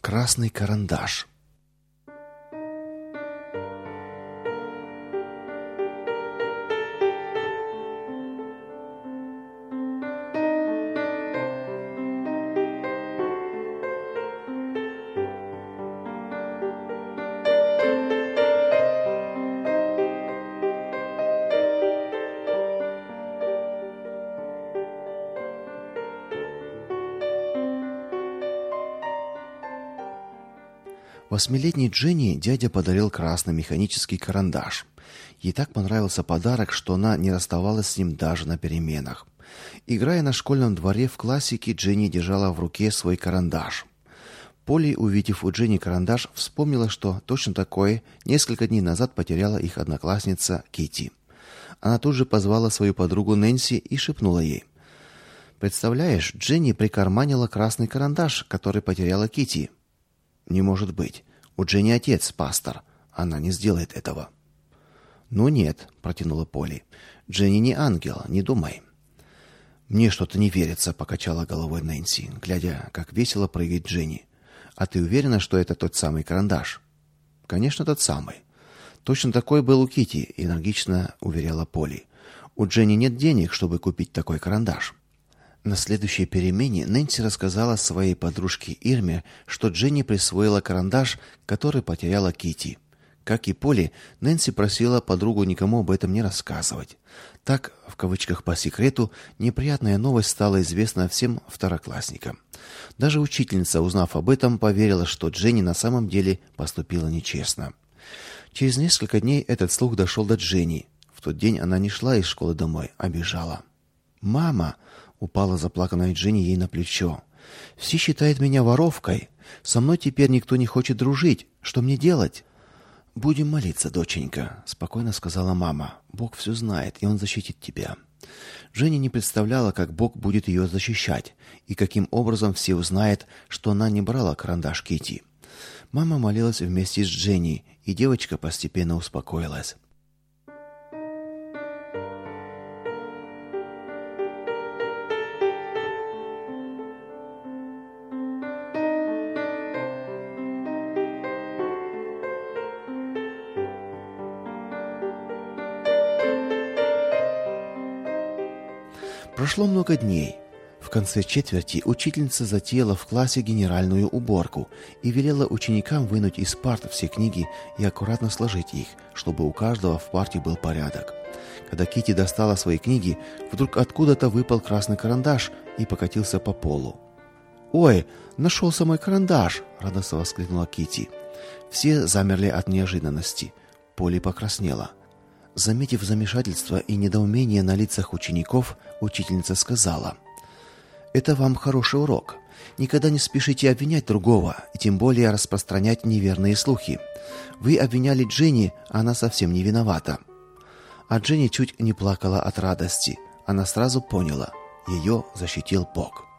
Красный карандаш. Восьмилетней Дженни дядя подарил красный механический карандаш. Ей так понравился подарок, что она не расставалась с ним даже на переменах. Играя на школьном дворе в классике, Дженни держала в руке свой карандаш. Полли, увидев у Дженни карандаш, вспомнила, что точно такой несколько дней назад потеряла их одноклассница Китти. Она тут же позвала свою подругу Нэнси и шепнула ей: "Представляешь, Дженни прикарманила красный карандаш, который потеряла Китти". "Не может быть. У Дженни отец пастор. Она не сделает этого". "Ну нет", протянула Полли. "Дженни не ангел, не думай". "Мне что-то не верится", покачала головой Нэнси, глядя, как весело прыгает Дженни. "А ты уверена, что это тот самый карандаш?" "Конечно, тот самый. Точно такой был у Китти", энергично уверяла Полли. "У Дженни нет денег, чтобы купить такой карандаш". На следующей перемене Нэнси рассказала своей подружке Ирме, что Дженни присвоила карандаш, который потеряла Китти. Как и Полли, Нэнси просила подругу никому об этом не рассказывать. Так, в кавычках по секрету, неприятная новость стала известна всем второклассникам. Даже учительница, узнав об этом, поверила, что Дженни на самом деле поступила нечестно. Через несколько дней этот слух дошел до Дженни. В тот день она не шла из школы домой, а бежала. "Мама", упала заплаканная Дженни ей на плечо. "Все считают меня воровкой. Со мной теперь никто не хочет дружить. Что мне делать?" "Будем молиться, доченька", спокойно сказала мама. "Бог все знает, и он защитит тебя". Дженни не представляла, как Бог будет ее защищать, и каким образом все узнают, что она не брала карандаш Китти. Мама молилась вместе с Дженни, и девочка постепенно успокоилась. Прошло много дней. В конце четверти учительница затеяла в классе генеральную уборку и велела ученикам вынуть из парт все книги и аккуратно сложить их, чтобы у каждого в парте был порядок. Когда Китти достала свои книги, вдруг откуда-то выпал красный карандаш и покатился по полу. "Ой, нашелся мой карандаш!" радостно воскликнула Китти. Все замерли от неожиданности. Полли покраснела. Заметив замешательство и недоумение на лицах учеников, учительница сказала: "Это вам хороший урок. Никогда не спешите обвинять другого, и тем более распространять неверные слухи. Вы обвиняли Дженни, а она совсем не виновата". А Дженни чуть не плакала от радости. Она сразу поняла: ее защитил Бог.